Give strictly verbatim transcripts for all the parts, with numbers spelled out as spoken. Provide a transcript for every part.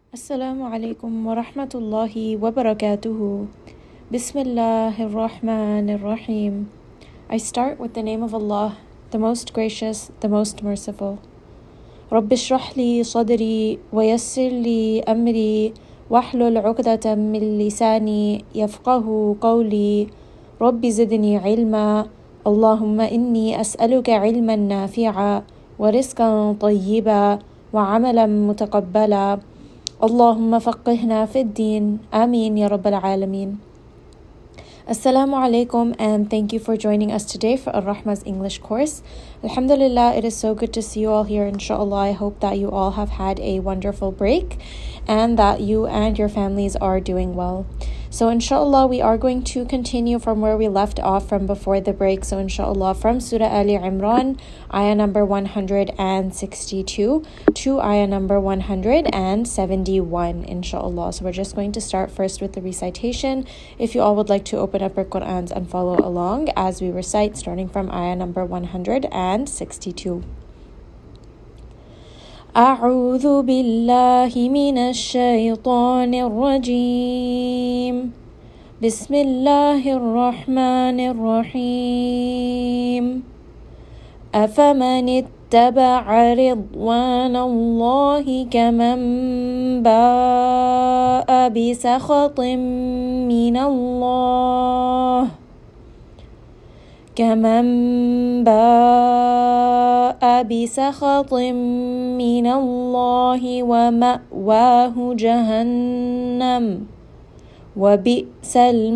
Assalamu alaikum wa rahmatullahi wa barakatuhu. Bismillahir Rahmanir Rahim. I start with the name of Allah, the most gracious, the most merciful. Rabbi shrah li sadri wa yassir li amri wahlul 'uqdatam min lisani yafqahu qawli. Rabbi zidni ilma. Allahumma inni as'aluka ilman nafi'a wa rizqan tayyiba wa 'amalan mutaqabbala. Allahumma faqihna fi ad-din. Ameen ya Rabbal Alameen. Assalamu alaikum and thank you for joining us today for Ar-Rahma's English course. Alhamdulillah, it is so good to see you all here. Inshallah, I hope that you all have had a wonderful break and that you and your families are doing well. So inshallah, we are going to continue from where we left off from before the break. So inshallah, from Surah Ali Imran, ayah number one hundred sixty-two to ayah number one hundred seventy-one, inshallah. So we're just going to start first with the recitation. If you all would like to open up your Qur'ans and follow along as we recite, starting from ayah number one hundred sixty-two. أعوذ بالله من الشيطان الرجيم بسم الله الرحمن الرحيم أفمن اتبع رضوان الله كمن باء بسخط من الله كمن باء بسخط من الله ومأواه جهنم وبئس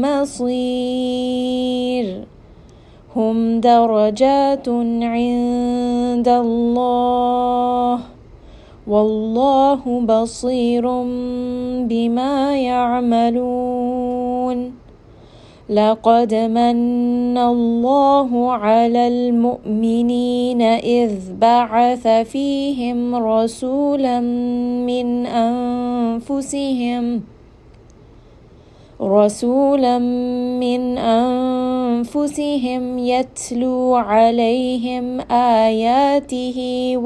المصير هم درجات عند الله والله بصير بما يعملون لقد من الله على المؤمنين إذ بعث فيهم رسولا من أنفسهم رسولا من أنفسهم يتلو عليهم آياته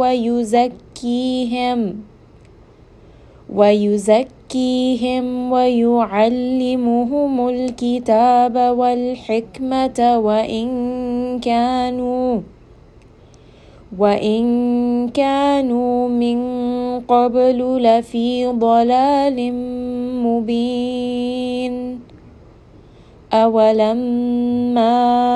ويزكيهم ويزكيهم ويعلمهم الكتاب والحكمة وإن كانوا وإن كانوا من قبل لفي ضلال مبين أولما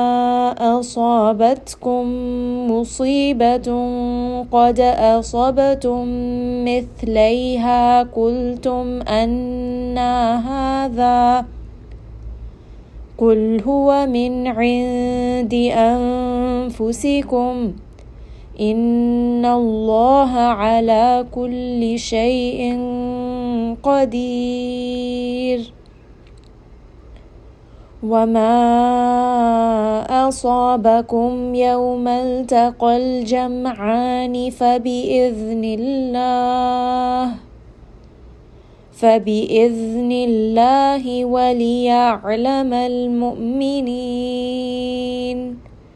أصابتكم مصيبة قد أصبتم مثليها قلتم أنى هذا قل هو من عند أنفسكم إن الله على كل شيء قدير وما أصابكم يوم التقى الجمعان فبإذن الله فبإذن الله وليعلم المؤمنين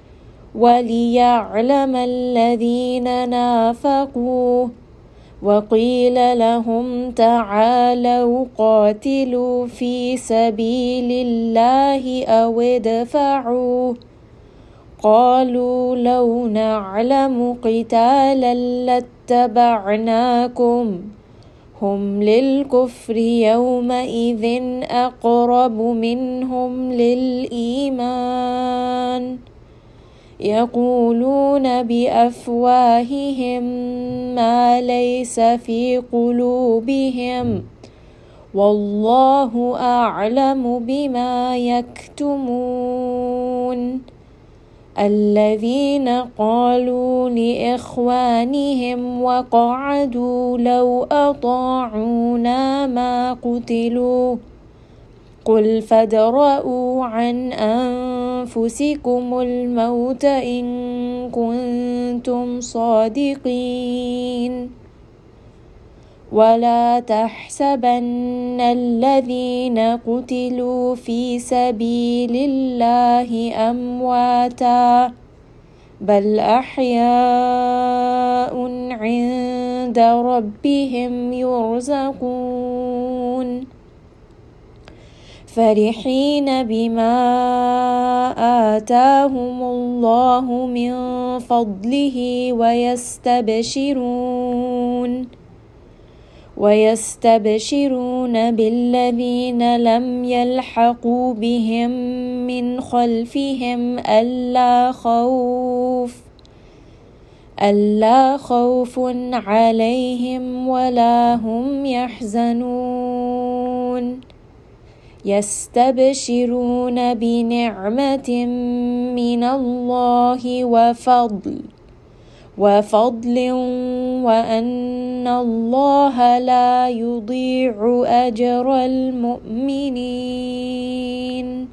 وليعلم الذين نافقوا وقيل لهم تعالوا قاتلوا في سبيل الله أو ادفعوا قالوا لو نعلم قتالا لاتبعناكم هم للكفر يومئذ أقرب منهم للإيمان يقولون بأفواههم ما ليس في قلوبهم والله أعلم بما يكتمون الذين قالوا لإخوانهم وقعدوا لو أطاعونا ما قتلوا قل فادرءوا عن أنفسكم الموت إن كنتم صادقين ولا تحسبن الذين قتلوا في سبيل الله أمواتا بل أحياء عند ربهم يرزقون فرحين بما آتاهم الله من فضله ويستبشرون ويستبشرون بالذين لم يلحقوا بهم من خلفهم ألا خوف ألا خوف عليهم ولا هم يحزنون يستبشرون بنعمة من الله وفضل وفضل وأن الله لا يضيع أجر المؤمنين.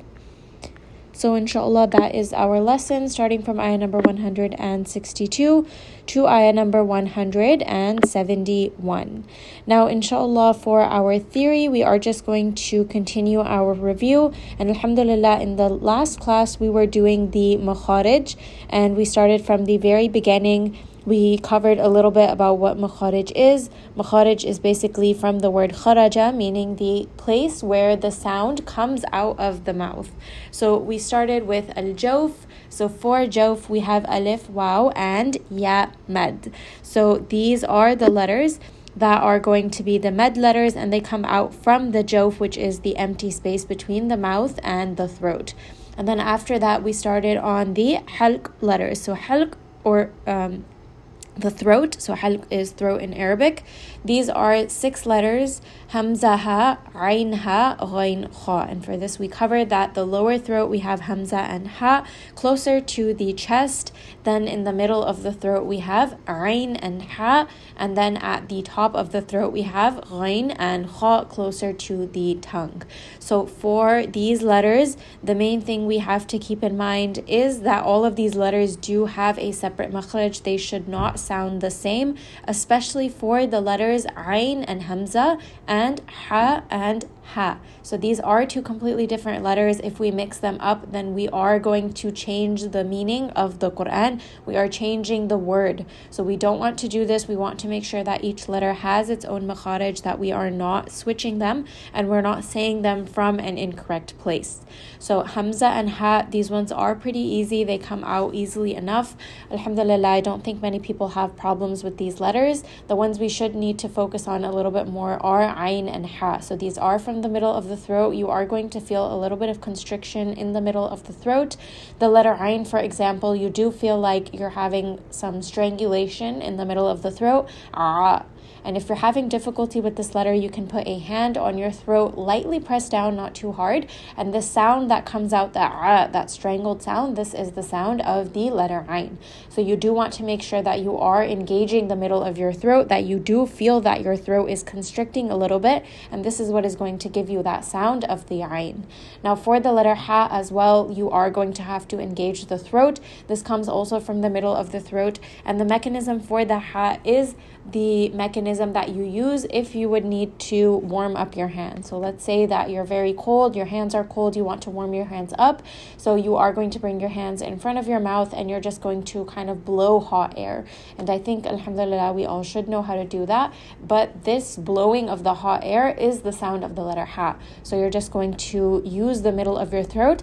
So inshallah, that is our lesson starting from ayah number one hundred sixty-two to ayah number one hundred seventy-one. Now inshallah, for our theory, we are just going to continue our review. And alhamdulillah, in the last class, we were doing the makharij, and we started from the very beginning. We covered a little bit about what makharij is. Makharij is basically from the word kharaja, meaning the place where the sound comes out of the mouth. So we started with al-jawf. So for jawf, we have alif, waw, and ya, mad. So these are the letters that are going to be the med letters, and they come out from the jawf, which is the empty space between the mouth and the throat. And then after that, we started on the halq letters. So halq, or um, the throat, so halq is throat in Arabic. These are six letters: hamza, ha, ayn, ha, ghayn, kha. And for this we covered that the lower throat we have hamza and ha closer to the chest. Then in the middle of the throat we have ayn and ha, and then at the top of the throat we have ghayn and kha closer to the tongue. So for these letters, the main thing we have to keep in mind is that all of these letters do have a separate makhraj. They should not sound the same, especially for the letters ayn and hamza and ha and ha. So these are two completely different letters. If we mix them up, then we are going to change the meaning of the Quran. We are changing the word. So we don't want to do this. We want to make sure that each letter has its own makharij, that we are not switching them and we're not saying them from an incorrect place. So hamza and ha, these ones are pretty easy. They come out easily enough. Alhamdulillah, I don't think many people have problems with these letters. The ones we should need to focus on a little bit more are ayn and ha. So these are from the middle of the throat. You are going to feel a little bit of constriction in the middle of the throat. The letter ayn, for example, you do feel like you're having some strangulation in the middle of the throat. Ah. And if you're having difficulty with this letter, you can put a hand on your throat, lightly press down, not too hard. And the sound that comes out, that ah, that strangled sound, this is the sound of the letter ayn. So you do want to make sure that you are engaging the middle of your throat, that you do feel that your throat is constricting a little bit. And this is what is going to give you that sound of the ayn. Now for the letter ha as well, you are going to have to engage the throat. This comes also from the middle of the throat. And the mechanism for the ha is the mechanism that you use if you would need to warm up your hands. So let's say that you're very cold, your hands are cold, you want to warm your hands up. So you are going to bring your hands in front of your mouth and you're just going to kind of blow hot air. And I think, alhamdulillah, we all should know how to do that. But this blowing of the hot air is the sound of the letter ha. So you're just going to use the middle of your throat,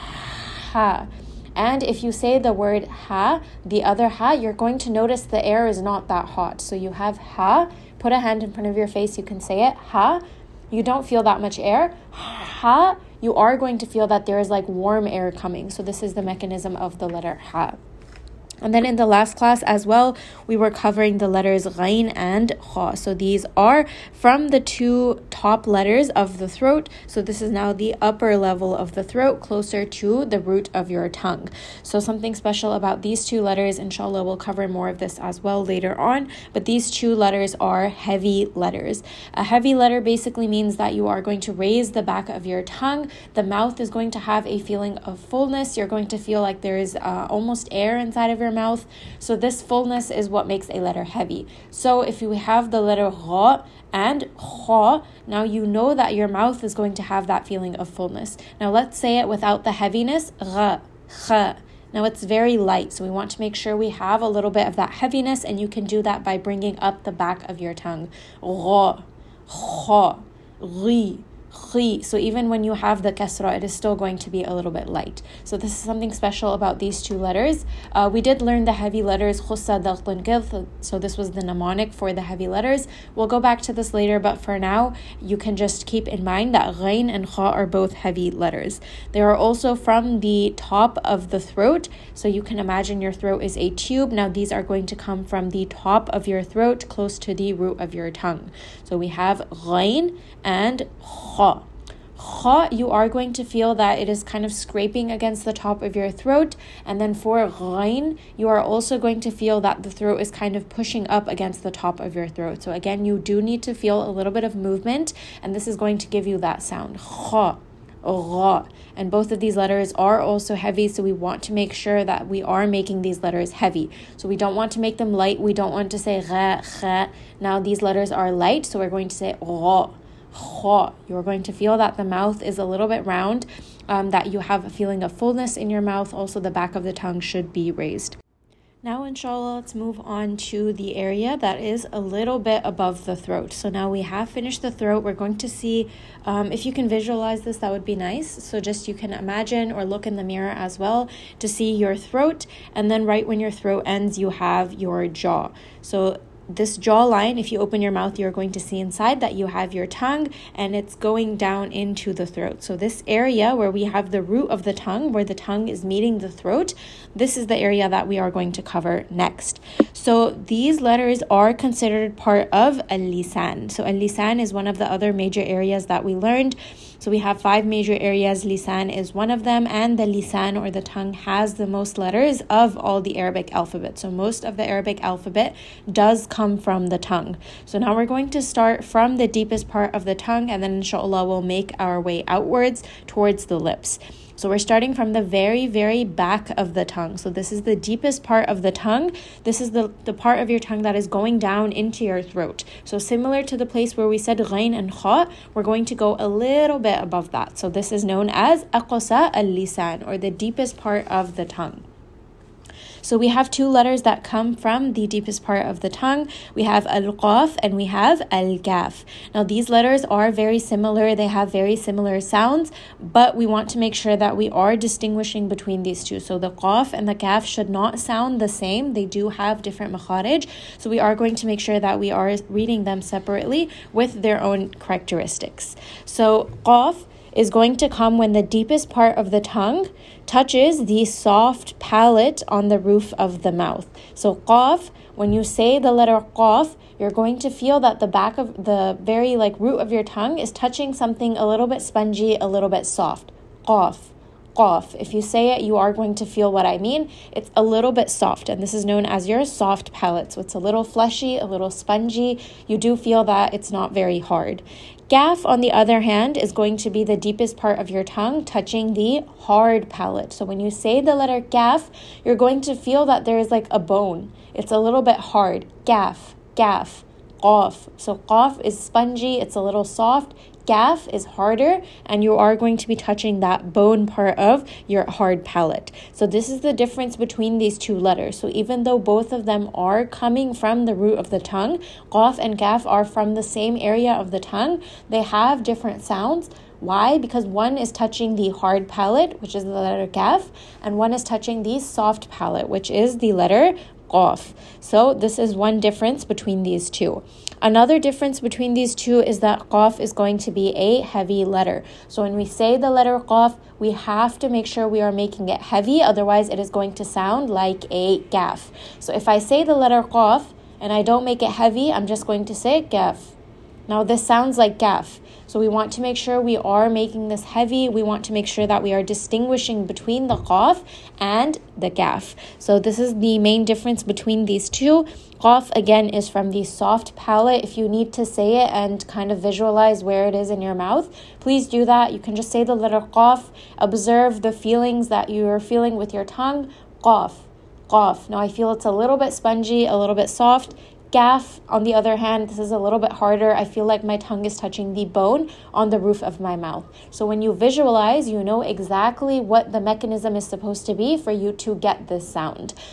ha. And if you say the word ha, the other ha, you're going to notice the air is not that hot. So you have ha, put a hand in front of your face, you can say it, ha, you don't feel that much air, ha, you are going to feel that there is like warm air coming. So this is the mechanism of the letter ha. And then in the last class as well, we were covering the letters ghayn and kha. So these are from the two top letters of the throat. So this is now the upper level of the throat, closer to the root of your tongue. So something special about these two letters, inshallah, we'll cover more of this as well later on. But these two letters are heavy letters. A heavy letter basically means that you are going to raise the back of your tongue. The mouth is going to have a feeling of fullness. You're going to feel like there is uh, almost air inside of your mouth. So this fullness is what makes a letter heavy. So if you have the letter gha and kha, now you know that your mouth is going to have that feeling of fullness. Now let's say it without the heaviness, gha, kha. Now it's very light, so we want to make sure we have a little bit of that heaviness, and you can do that by bringing up the back of your tongue. Gha, kha, ghi, Khi. So even when you have the kasra, it is still going to be a little bit light. So this is something special about these two letters. Uh, we did learn the heavy letters, khussa, daghtun, gilth. So this was the mnemonic for the heavy letters. We'll go back to this later, but for now, you can just keep in mind that ghain and kha are both heavy letters. They are also from the top of the throat. So you can imagine your throat is a tube. Now these are going to come from the top of your throat, close to the root of your tongue. So we have ghain and kha. Kha, you are going to feel that it is kind of scraping against the top of your throat. And then for ghain, you are also going to feel that the throat is kind of pushing up against the top of your throat. So again, you do need to feel a little bit of movement, and this is going to give you that sound. Kha, gha. And both of these letters are also heavy, so we want to make sure that we are making these letters heavy. So we don't want to make them light. We don't want to say gha, kha. Now these letters are light, so we're going to say gha. You're going to feel that the mouth is a little bit round, um, that you have a feeling of fullness in your mouth. Also, the back of the tongue should be raised. Now, inshallah, let's move on to the area that is a little bit above the throat. So now we have finished the throat. We're going to see, um, if you can visualize this, that would be nice. So just you can imagine or look in the mirror as well to see your throat. And then right when your throat ends, you have your jaw. So this jawline, if you open your mouth, you're going to see inside that you have your tongue, and it's going down into the throat. So this area where we have the root of the tongue, where the tongue is meeting the throat, this is the area that we are going to cover next. So these letters are considered part of al-lisan. So al-lisan is one of the other major areas that we learned. So we have five major areas. Lisan is one of them, and the lisan or the tongue has the most letters of all the Arabic alphabet. So most of the Arabic alphabet does come from the tongue. So now we're going to start from the deepest part of the tongue, and then inshallah we'll make our way outwards towards the lips. So we're starting from the very, very back of the tongue. So this is the deepest part of the tongue. This is the, the part of your tongue that is going down into your throat. So similar to the place where we said ghain and kha, we're going to go a little bit above that. So this is known as aqsa al-lisan, or the deepest part of the tongue. So we have two letters that come from the deepest part of the tongue. We have al-qaf and we have al-kaf. Now these letters are very similar. They have very similar sounds, but we want to make sure that we are distinguishing between these two. So the qaf and the kaf should not sound the same. They do have different makharij. So we are going to make sure that we are reading them separately with their own characteristics. So qaf is going to come when the deepest part of the tongue touches the soft palate on the roof of the mouth. So qaf, when you say the letter qaf, you're going to feel that the back of the very like root of your tongue is touching something a little bit spongy, a little bit soft. Qaf, qaf. If you say it, you are going to feel what I mean. It's a little bit soft, and this is known as your soft palate. So it's a little fleshy, a little spongy. You do feel that it's not very hard. Kaf, on the other hand, is going to be the deepest part of your tongue touching the hard palate. So when you say the letter kaf, you're going to feel that there is like a bone. It's a little bit hard. Kaf, kaf, qaf. So qaf is spongy, it's a little soft. Kaf is harder, and you are going to be touching that bone part of your hard palate. So this is the difference between these two letters. So even though both of them are coming from the root of the tongue, qaf and kaf are from the same area of the tongue, they have different sounds. Why? Because one is touching the hard palate, which is the letter kaf, and one is touching the soft palate, which is the letter qaf. So this is one difference between these two. Another difference between these two is that qaf is going to be a heavy letter. So when we say the letter qaf, we have to make sure we are making it heavy, otherwise it is going to sound like a kaf. So if I say the letter qaf and I don't make it heavy, I'm just going to say kaf. Now this sounds like kaf. So we want to make sure we are making this heavy. We want to make sure that we are distinguishing between the qaf and the kaf. So this is the main difference between these two. Qaf, again, is from the soft palate. If you need to say it and kind of visualize where it is in your mouth, please do that. You can just say the letter qaf. Observe the feelings that you are feeling with your tongue. Qaf, qaf. Now I feel it's a little bit spongy, a little bit soft. Kaf, on the other hand, this is a little bit harder. I feel like my tongue is touching the bone on the roof of my mouth. So when you visualize, you know exactly what the mechanism is supposed to be for you to get this sound.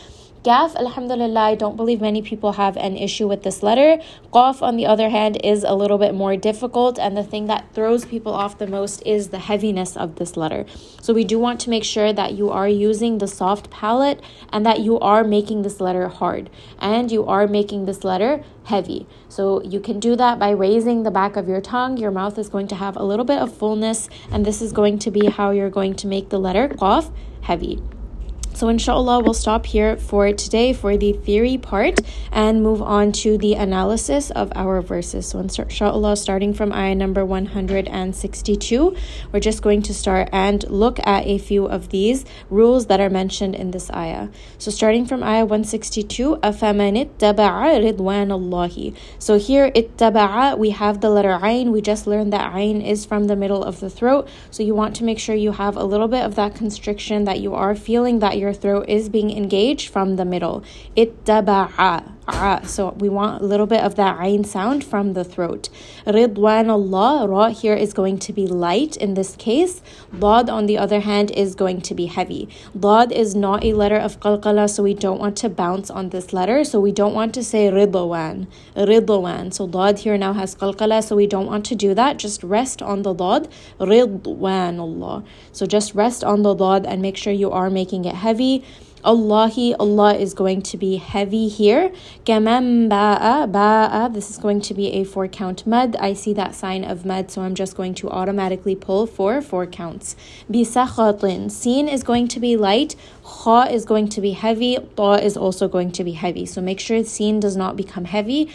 Kaf, alhamdulillah, I don't believe many people have an issue with this letter. Qaf, on the other hand, is a little bit more difficult, and the thing that throws people off the most is the heaviness of this letter. So we do want to make sure that you are using the soft palate and that you are making this letter hard and you are making this letter heavy. So you can do that by raising the back of your tongue. Your mouth is going to have a little bit of fullness, and this is going to be how you're going to make the letter Qaf heavy. So inshallah, we'll stop here for today for the theory part and move on to the analysis of our verses. So inshallah, starting from ayah number one hundred sixty-two, we're just going to start and look at a few of these rules that are mentioned in this ayah. So starting from ayah one sixty-two, أَفَمَنِ اتَّبَعَ رِضْوَانَ اللَّهِ. So here, ittaba'a, we have the letter ayn. We just learned that ayn is from the middle of the throat. So you want to make sure you have a little bit of that constriction, that you are feeling that your throat is being engaged from the middle. Ittaba'a. So we want a little bit of that ayn sound from the throat. Ridwan Allah, ra here is going to be light in this case. Dad, on the other hand, is going to be heavy. Dad is not a letter of qalqala, so we don't want to bounce on this letter. So we don't want to say ridwan. Ridwan. So dad here now has qalqala, so we don't want to do that. Just rest on the dad. Ridwan Allah. So just rest on the dad and make sure you are making it heavy. Allahi, Allah is going to be heavy here. Kaman ba'a, ba'a, this is going to be a four count mad. I see that sign of mad, so I'm just going to automatically pull for four counts. Bisakhatin, sin is going to be light. Kha is going to be heavy. Ta is also going to be heavy. So make sure sin does not become heavy.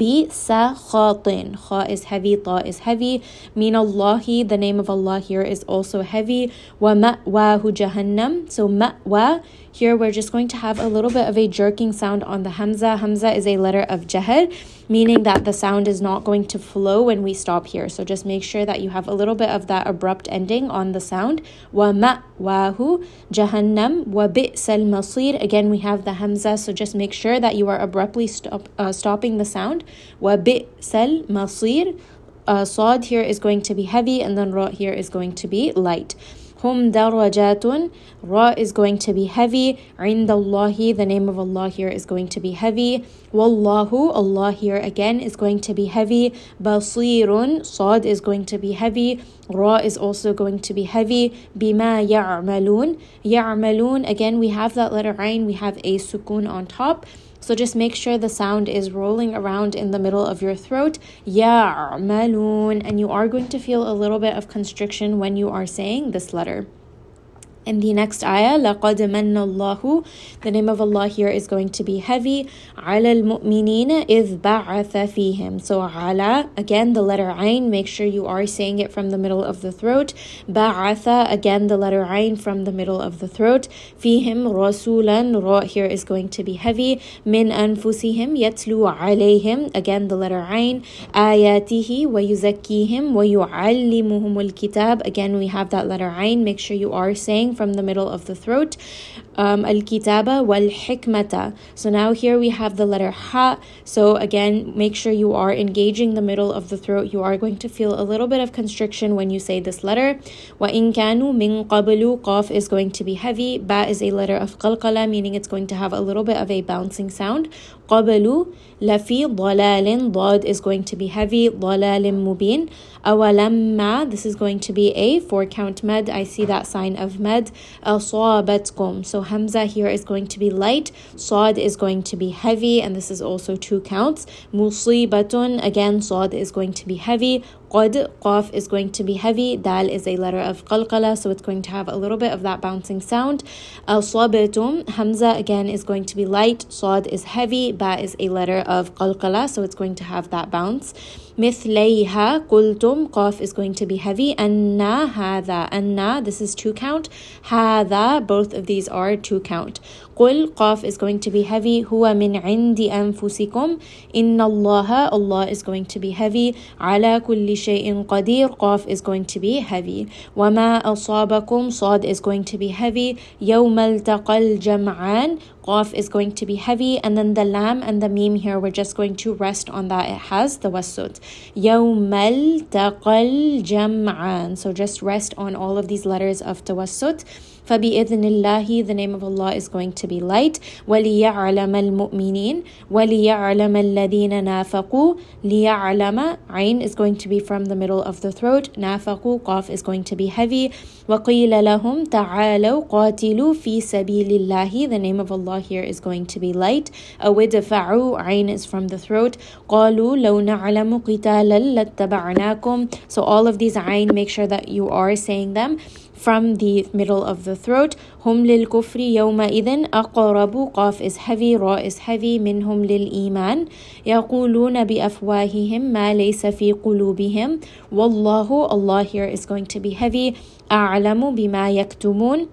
Bisakhatin, Kha is heavy, Ta is heavy. Min Allahi, the name of Allah here is also heavy. Wa ma'wahu jahannam. So ma'wa, here we're just going to have a little bit of a jerking sound on the hamza. Hamza is a letter of jahr, meaning that the sound is not going to flow when we stop here. So just make sure that you have a little bit of that abrupt ending on the sound. Wa ma'wahu jahannam wa bi'sal masir. Again, we have the hamza, so just make sure that you are abruptly stop, uh, stopping the sound. Wa bi'sal masir. Uh, Sad here is going to be heavy, and then Ra here is going to be light. Hum darajatun, Ra is going to be heavy. Indallahi, the name of Allah here is going to be heavy. Wallahu, Allah here again is going to be heavy. Basirun, Sad is going to be heavy. Ra is also going to be heavy. Bima ya'malun, ya'malun, again we have that letter ayn, we have a sukun on top. So just make sure the sound is rolling around in the middle of your throat. Ya'malun. And you are going to feel a little bit of constriction when you are saying this letter. In the next ayah, لَقَدْ مَنَّ اللَّهُ, the name of Allah here is going to be heavy. عَلَى الْمُؤْمِنِينَ إِذْ بَعَثَ فِيهِمْ. So عَلَى, again the letter ayn, make sure you are saying it from the middle of the throat. بَعَثَ, again the letter ayn from the middle of the throat. فِيهِمْ رَسُولًا, Ra here is going to be heavy. مِنْ أَنفُسِهِمْ يَتْلُو عَلَيْهِمْ, again the letter ayn. آيَاتِهِ وَيُزَكِّيهِمْ وَيُعَلِّمُهُمُ الْكِتَابِ, again we have that letter ayn, make sure you are saying from the middle of the throat. Um, Al-kitaba wal-hikmata. So now here we have the letter ha. So again, make sure you are engaging the middle of the throat. You are going to feel a little bit of constriction when you say this letter. وَإِن كَانُوا مِن قَبْلُ, Qaf is going to be heavy. Ba is a letter of qalqala, meaning it's going to have a little bit of a bouncing sound. قَبْلُ لَفِي ضَلَالٍ, Dad is going to be heavy. ضَلَالٍ مُبِينٍ. أَوَلَمَّا, this is going to be a four count med. I see that sign of med. أَصَابَتْكُمْ, so Hamza here is going to be light. Sad is going to be heavy, and this is also two counts. Musibatun, again Sad is going to be heavy. Qad, Qaf is going to be heavy. Dal is a letter of qalqala, so it's going to have a little bit of that bouncing sound. Asabatum, Hamza again is going to be light. Sad is heavy. Ba is a letter of qalqala, so it's going to have that bounce. Mithlayha qultum, Qaf is going to be heavy. Anna hadha, Anna, this is two count. Hadha, both of these are two count. Qul, Qaf is going to be heavy. Huwa min indi anfusikum. Inna Allaha, Allah is going to be heavy. Ala kulli shay'in qadir, Qaf is going to be heavy. Wama asabakum, Sad is going to be heavy. Yawmal taqal jam'an, Qaf is going to be heavy. And then the lam and the meme here, we're just going to rest on that. It has the wasut. Yawmal taqal jam'an. So just rest on all of these letters of tawassut. فَبِإِذْنِ اللَّهِ, the name of Allah is going to be light. وَلِيَعْلَمَ الْمُؤْمِنِينَ وَلِيَعْلَمَ الَّذِينَ نَافَقُوا. لِيَعْلَمَ, Ain is going to be from the middle of the throat. نَافَقُوا, Qaf is going to be heavy. وَقِيلَ لَهُمْ تَعَالَوْا قَاتِلُوا فِي سَبِيلِ اللَّهِ, the name of Allah here is going to be light. أَوِدْفَعُوا, Ain is from the throat. قَالُوا لَوْ نَعْلَمُ قِتَالًا لَاتَّبَعْنَاكُمْ. So all of these Ain, make sure that you are saying them from the middle of the throat. هُمْ لِلْكُفْرِ يَوْمَئِذٍ أَقْرَبُ, Qaf is heavy, Ra is heavy. مِنْهُمْ لِلْإِيمَانِ يَقُولُونَ بِأَفْوَاهِهِمْ مَا لَيْسَ فِي قُلُوبِهِمْ وَاللَّهُ, Allah here is going to be heavy. أَعْلَمُ بِمَا يَكْتُمُونَ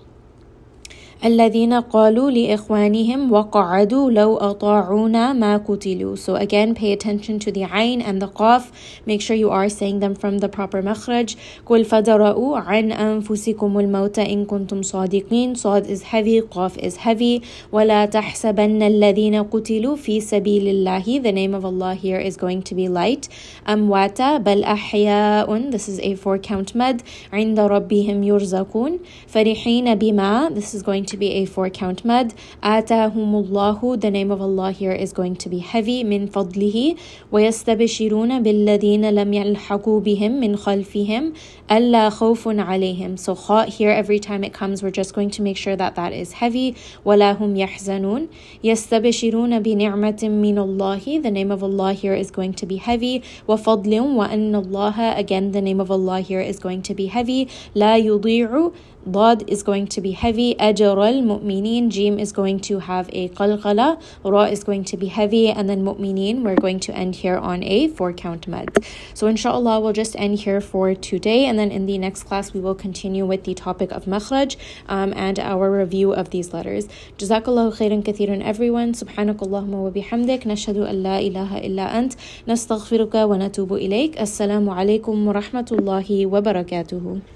الذين قالوا لإخوانهم وقعدوا لو أطاعونا ما قتلوا. So again, pay attention to the Ain and the Qaf. Make sure you are saying them from the proper makhraj. قل فدرؤوا عن أنفسكم الموت إن كنتم صادقين. Sad is heavy, Qaf is heavy. ولا تحسبن الذين قتلوا في سبيل الله, the name of Allah here is going to be light. أمواتا بل أحياء, this is a four count mad. عند ربهم يرزقون. فرحين بما, this is going to to be a four count mad. آتاهم, the name of Allah here is going to be heavy. من فضله ويستبشرون بالذين لم يلحقوا بهم من خلفهم ألا خوف عليهم. So kha here, every time it comes, we're just going to make sure that that is heavy. ولا هم يحزنون. يستبشرون بنعمة من الله, the name of Allah here is going to be heavy. وفضل وأن الله, again the name of Allah here is going to be heavy. لا يضيع, Dad is going to be heavy. أجر المؤمنين, Jim is going to have a qalqala. Ra is going to be heavy. And then mu'mineen, we're going to end here on a four count mad. So inshallah, we'll just end here for today. And then in the next class, we will continue with the topic of makhraj um, and our review of these letters. Jazakallahu khairan kathiran everyone. Subhanakallahumma wa bihamdik. Nashhadu an la ilaha illa ant. Nastaghfiruka wa natubu ilayk. Assalamu alaikum wa rahmatullahi wa barakatuhu.